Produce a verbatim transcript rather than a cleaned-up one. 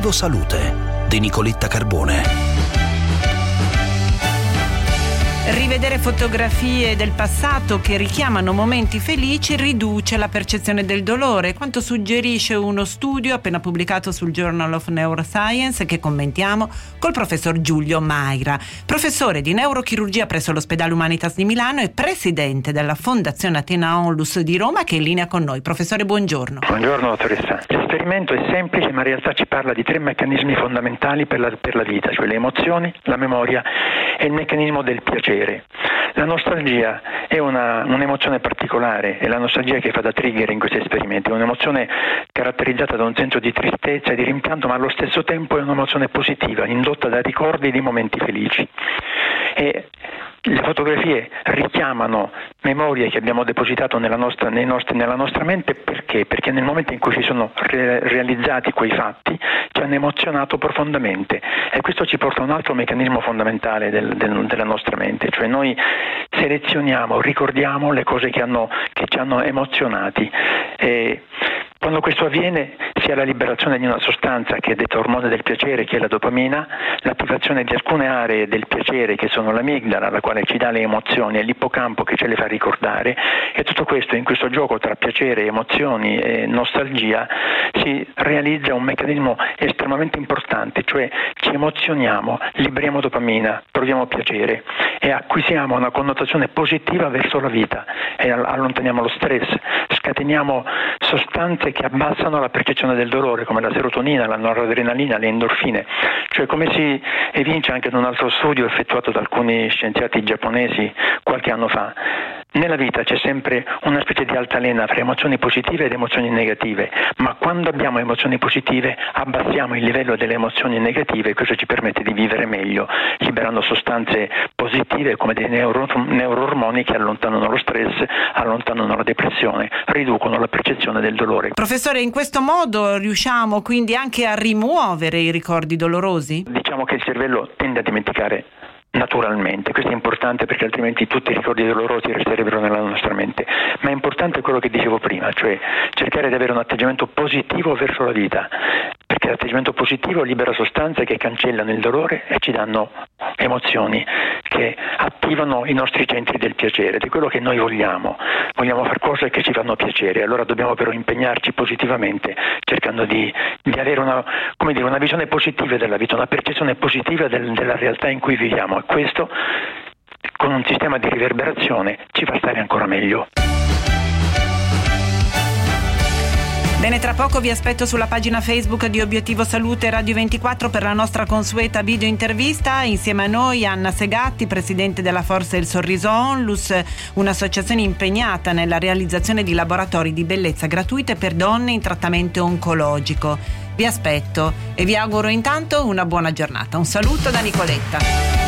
Obiettivo Salute di Nicoletta Carbone. Rivedere fotografie del passato che richiamano momenti felici riduce la percezione del dolore, quanto suggerisce uno studio appena pubblicato sul Journal of Neuroscience che commentiamo col professor Giulio Maira, professore di neurochirurgia presso l'Ospedale Humanitas di Milano e presidente della Fondazione Athena Onlus di Roma, che è in linea con noi. Professore, buongiorno. Buongiorno dottoressa. L'esperimento è semplice, ma in realtà ci parla di tre meccanismi fondamentali per la, per la vita, cioè le emozioni, la memoria e il meccanismo del piacere. La nostalgia è una, un'emozione particolare, è la nostalgia che fa da trigger in questi esperimenti, è un'emozione caratterizzata da un senso di tristezza e di rimpianto, ma allo stesso tempo è un'emozione positiva, indotta da ricordi di momenti felici. E le fotografie richiamano memorie che abbiamo depositato nella nostra, nei nostri, nella nostra mente perché? Perché nel momento in cui si sono re- realizzati quei fatti ci hanno emozionato profondamente, e questo ci porta a un altro meccanismo fondamentale del, del, della nostra mente, cioè noi selezioniamo, ricordiamo le cose che, hanno, che ci hanno emozionati. E quando questo avviene si ha la liberazione di una sostanza che è detta ormone del piacere, che è la dopamina, l'attivazione di alcune aree del piacere che sono l'amigdala, la quale ci dà le emozioni, e l'ippocampo che ce le fa ricordare, e tutto questo, in questo gioco tra piacere, emozioni e nostalgia, si realizza un meccanismo estremamente importante, cioè ci emozioniamo, liberiamo dopamina, proviamo piacere e acquisiamo una connotazione positiva verso la vita e allontaniamo lo stress, scateniamo sostanze che abbassano la percezione del dolore, come la serotonina, la noradrenalina, le endorfine, cioè come si evince anche da un altro studio effettuato da alcuni scienziati giapponesi qualche anno fa. Nella vita c'è sempre una specie di altalena fra emozioni positive ed emozioni negative, ma quando abbiamo emozioni positive abbassiamo il livello delle emozioni negative, e questo ci permette di vivere meglio, liberando sostanze positive come dei neuro, neuroormoni che allontanano lo stress, allontanano la depressione, riducono la percezione del dolore. Professore, in questo modo riusciamo quindi anche a rimuovere i ricordi dolorosi? Diciamo che il cervello tende a dimenticare naturalmente, questo è importante perché altrimenti tutti i ricordi dolorosi resterebbero nella nostra mente, ma è importante quello che dicevo prima, cioè cercare di avere un atteggiamento positivo verso la vita, perché l'atteggiamento positivo libera sostanze che cancellano il dolore e ci danno emozioni che attivano i nostri centri del piacere, di quello che noi vogliamo. Vogliamo fare cose che ci fanno piacere, allora dobbiamo però impegnarci positivamente, cercando di, di avere una, come dire, una visione positiva della vita, una percezione positiva del, della realtà in cui viviamo, e questo con un sistema di riverberazione ci fa stare ancora meglio. Bene, tra poco vi aspetto sulla pagina Facebook di Obiettivo Salute Radio ventiquattro per la nostra consueta video intervista. Insieme a noi Anna Segatti, presidente della Forza Il Sorriso Onlus, un'associazione impegnata nella realizzazione di laboratori di bellezza gratuite per donne in trattamento oncologico. Vi aspetto e vi auguro intanto una buona giornata. Un saluto da Nicoletta.